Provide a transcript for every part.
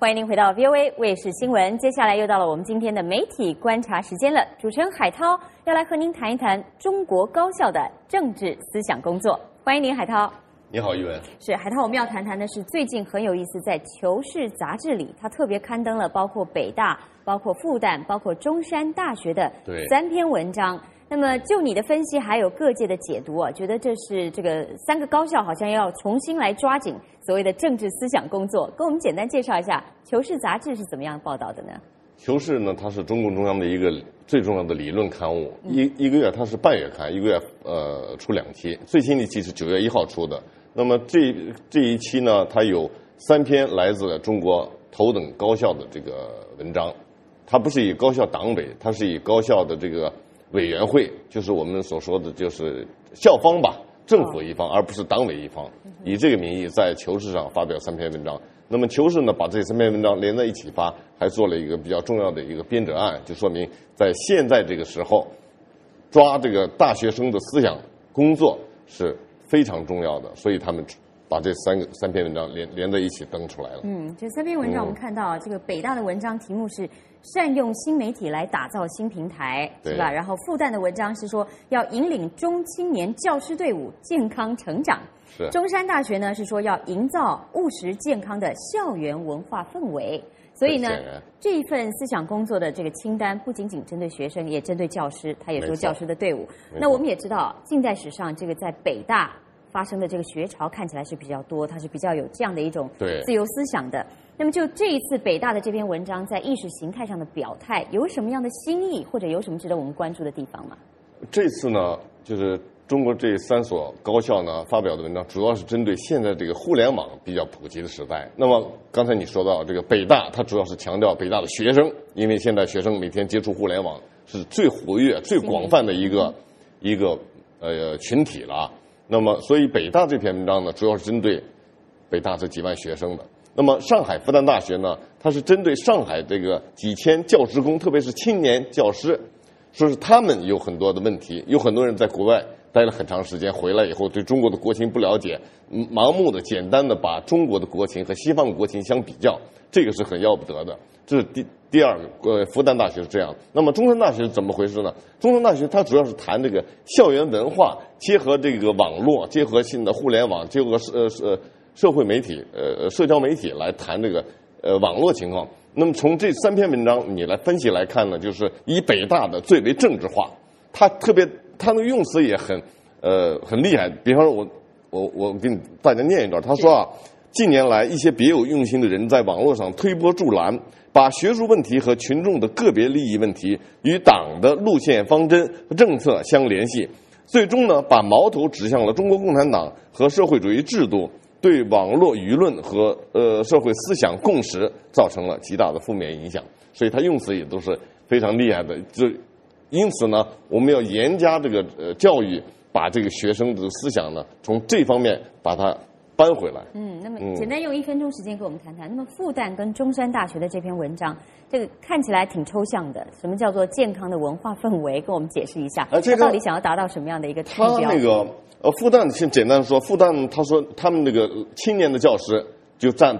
欢迎您回到 VOA 卫视新闻。接下来又到了我们今天的媒体观察时间了。主持人海涛要来和您谈一谈中国高校的政治思想工作。欢迎您，海涛。 你好，玉文。 是海涛，我们要谈谈的是最近很有意思，在《求是》杂志里，它特别刊登了包括北大、包括复旦、包括中山大学的3篇文章。那么就你的分析，还有各界的解读啊，觉得这是这个3个高校好像要重新来抓紧所谓的政治思想工作。跟我们简单介绍一下《求是》杂志是怎么样报道的呢？ 《求是》呢，它是中共中央的一个最重要的理论刊物，一个月它是半月刊，一个月出2期，最新的一期是9月1号出的。那么这一期呢，它有3篇来自中国头等高校的这个文章，它不是以高校党委，它是以高校的这个委员会，就是我们所说的就是校方吧，政府一方，而不是党委一方，以这个名义在《求是》上发表3篇文章。那么《求是》呢，把这3篇文章连在一起发，还做了一个比较重要的一个编者案，就说明在现在这个时候，抓这个大学生的思想工作是非常重要的，所以他们把这三篇文章连在一起登出来了。 这3篇文章我们看到啊，这个北大的文章题目是善用新媒体来打造新平台，是吧？然后复旦的文章是说要引领中青年教师队伍健康成长。 是。 中山大学呢是说要营造务实健康的校园文化氛围。所以呢，这一份思想工作的这个清单不仅仅针对学生，也针对教师，他也说教师的队伍。那我们也知道，近代史上这个在北大发生的这个学潮看起来是比较多，它是比较有这样的一种自由思想的。那么就这一次北大的这篇文章在意识形态上的表态，有什么样的新意，或者有什么值得我们关注的地方吗？ 这次呢，就是中国这3所高校呢发表的文章，主要是针对现在这个互联网比较普及的时代。那么刚才你说到这个北大，它主要是强调北大的学生，因为现在学生每天接触互联网是最活跃、最广泛的一个群体了。那么，所以北大这篇文章呢，主要是针对北大这几万学生的。那么，上海复旦大学呢，它是针对上海这个几千教职工，特别是青年教师，说是他们有很多的问题，有很多人在国外待了很长时间，回来以后对中国的国情不了解，盲目的、简单的把中国的国情和西方国情相比较，这个是很要不得的。这是第二个，复旦大学是这样。那么中山大学是怎么回事呢？中山大学它主要是谈这个校园文化，结合这个网络，结合新的互联网，结合社会媒体社交媒体来谈这个网络情况。那么从这3篇文章你来分析来看呢，就是以北大的最为政治化，它的用词也很厉害。比方说我给大家念一段，他说啊，近年来一些别有用心的人在网络上推波助澜，把学术问题和群众的个别利益问题与党的路线方针和政策相联系，最终呢把矛头指向了中国共产党和社会主义制度，对网络舆论和社会思想共识造成了极大的负面影响。所以他用词也都是非常厉害的。因此呢，我们要严加这个教育，把这个学生的思想呢从这方面把它搬回来。 那么简单用1分钟时间给我们谈谈。那么复旦跟中山大学的这篇文章，这个看起来挺抽象的，什么叫做健康的文化氛围？跟我们解释一下，他到底想要达到什么样的一个目标？ 他那个复旦先简单说，复旦他说他们那个青年的教师就占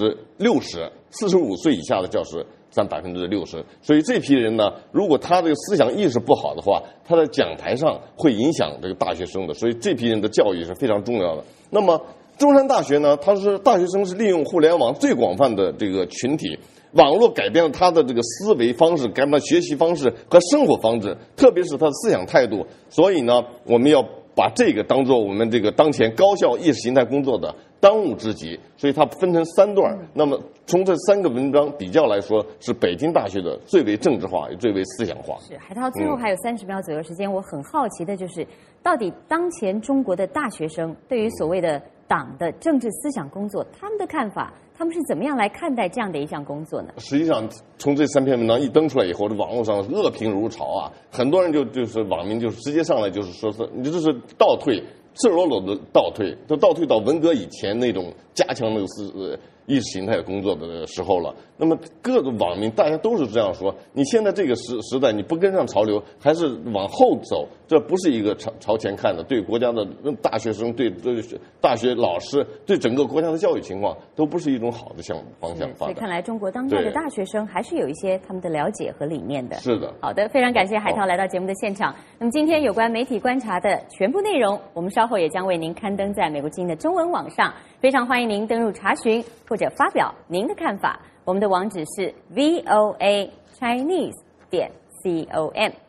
60%，45岁以下的教师占60%。所以这批人呢，如果他这个思想意识不好的话，他在讲台上会影响这个大学生的。所以这批人的教育是非常重要的。那么中山大学呢，他是大学生是利用互联网最广泛的这个群体，网络改变了他的这个思维方式，改变了学习方式和生活方式，特别是他的思想态度。所以呢，我们要把这个当做我们这个当前高校意识形态工作的当务之急。所以它分成3段。那么从这3个文章比较来说，是北京大学的最为政治化，也最为思想化。 是海涛，最后还有30秒左右时间，我很好奇的就是，到底当前中国的大学生对于所谓的党的政治思想工作，他们的看法，他们是怎么样来看待这样的一项工作呢？ 实际上，从这3篇文章一登出来以后，这网络上恶评如潮啊，很多人就是网民就是直接上来就是说是你这是倒退，赤裸裸的倒退，都倒退到文革以前那种加强那个意识形态工作的时候了。那么各个网民大家都是这样说，你现在这个时代你不跟上潮流，还是往后走，这不是一个朝前看的，对国家的大学生、对大学老师、对整个国家的教育情况，都不是一种好的方向发展。 所以看来中国当代的大学生还是有一些他们的了解和理念的。 是的。 好的，非常感谢海涛来到节目的现场。那么今天有关媒体观察的全部内容，我们稍后也将为您刊登在美国之音的中文网上，非常欢迎您登入查询或者发表您的看法。我们的网址是voachinese.com。